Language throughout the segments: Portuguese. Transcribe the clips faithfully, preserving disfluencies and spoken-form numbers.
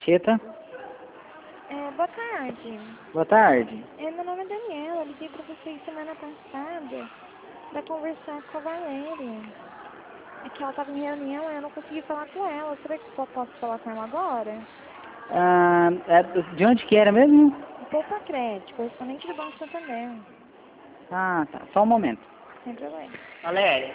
Tita, É, boa tarde. boa tarde. É, meu nome é Daniela, liguei pra vocês semana passada pra conversar com a Valéria. É que ela tava em reunião e eu não consegui falar com ela. Será que só posso falar com ela agora? Ah, é, de onde que era mesmo? Poupa Crédito, correspondente do Banco Santander. Ah, tá. Só um momento. Sem problema. Valéria.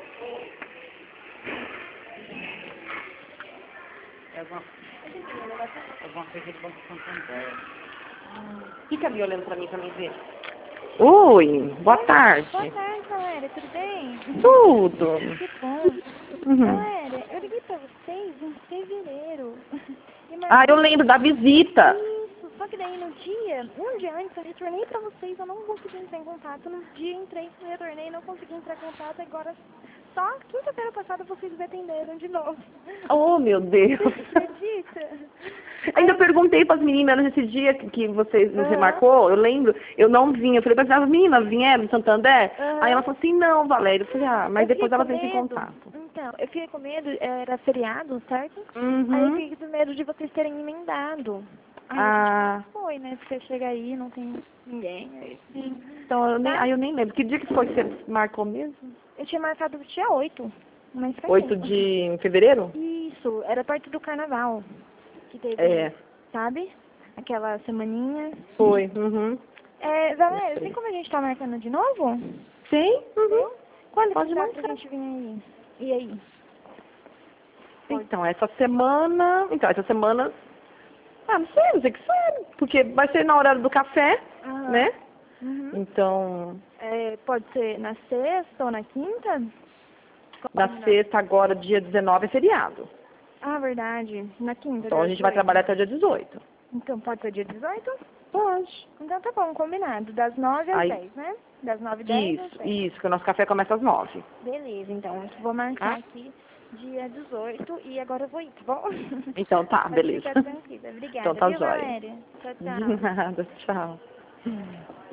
É alguma, alguma coisa do Banco Santander. Fica ali olhando pra mim pra mim ver. Oi, boa tarde. Boa tarde, Valéria. Tudo bem? Tudo. Que bom. Uhum. Valéria, eu liguei pra vocês em fevereiro. E Ah, eu marquei... lembro da visita. Isso, só que daí no dia, um dia antes eu retornei pra vocês, eu não consegui entrar em contato. No dia entrei, retornei, não consegui entrar em contato. Agora, só quinta-feira passada vocês me atenderam de novo. Oh, meu Deus. Você acredita? Ainda Aí, perguntei para as meninas nesse dia que, que vocês nos Aham. remarcou, eu lembro, eu não vinha. Eu falei para as meninas, vieram do Santander? Aham. Aí ela falou assim, não, Valéria. Eu falei, ah, mas eu fiquei depois com elas entram em medo. contato. Então, eu fiquei com medo, era feriado, certo? Aí eu Uhum. fiquei com medo de vocês terem emendado. Aí Ah, foi, né? Porque chega aí, não tem ninguém. Aí, então eu nem, tá? aí eu nem lembro. Que dia que foi que você marcou mesmo? Eu tinha marcado o dia oito, mas faz oito tempo. de fevereiro? Isso, era perto do carnaval. Que teve, É, sabe? Aquela semaninha. foi. Uhum. É, Eu Valéria, sei. tem como a gente tá marcando de novo? Sim? Uhum. Quando Pode que dá pra marcar. gente vir aí? E aí? Então, essa semana... Então, essa semana... Ah, não sei, não sei que sério. Porque vai ser na hora do café, Aham. né? Uhum. Então, É, pode ser na sexta ou na quinta? na Não. sexta, agora, dia dezenove, é feriado. Ah, verdade. Na quinta. Então, a dia gente vai dezoito. trabalhar até dia dezoito. Então pode ser dia dezoito? Pode. Então tá bom, combinado. Das nove às Aí, dez, né? Das nove e dez às isso, dez. isso, que o nosso café começa às nove. Beleza, então. Vou marcar Tá? aqui dia dezoito e agora eu vou ir, tá bom? Então tá, Pode beleza. ficar tranquila. Obrigada, Então tá viu, jóia. Valéria? Tchau, De tchau. nada, tchau.